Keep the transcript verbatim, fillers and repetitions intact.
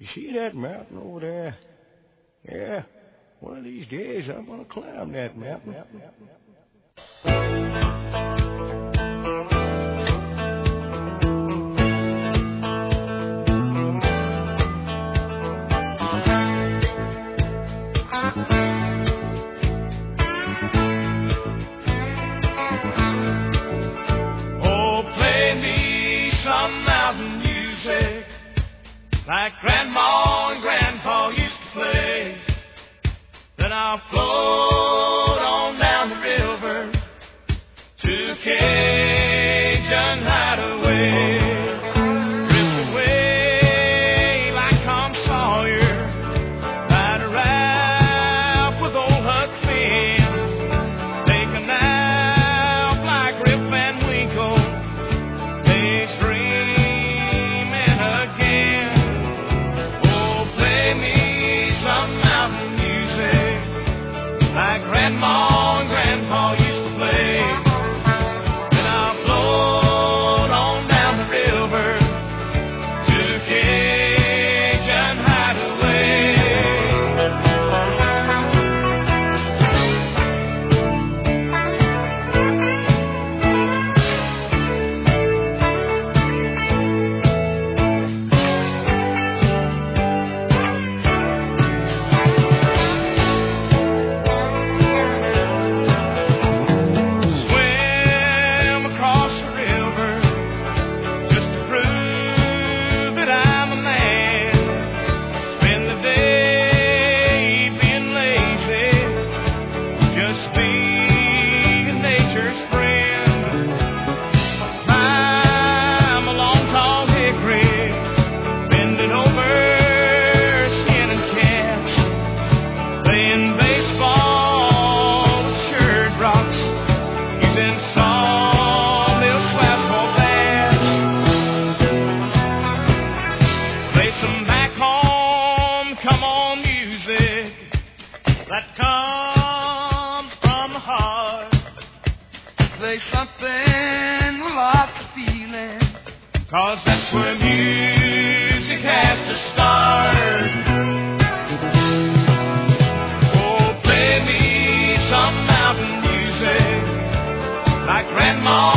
You see that mountain over there? Yeah. One of these days I'm gonna climb that mountain. Like Grandma and Grandpa used to play. Then I'll float on down the river to Cajun Hideaway. Drift away like Tom Sawyer, ride a raft with old Huck Finn. Take a nap like Rip Van Winkle, daydreaming again. Like Grandma and Grandpa used to play. Then I'll float on down the river to Cajun Hideaway. That comes from the heart. Play something with lots of feeling, 'cause that's where music has to start. Oh, play me some mountain music like Grandma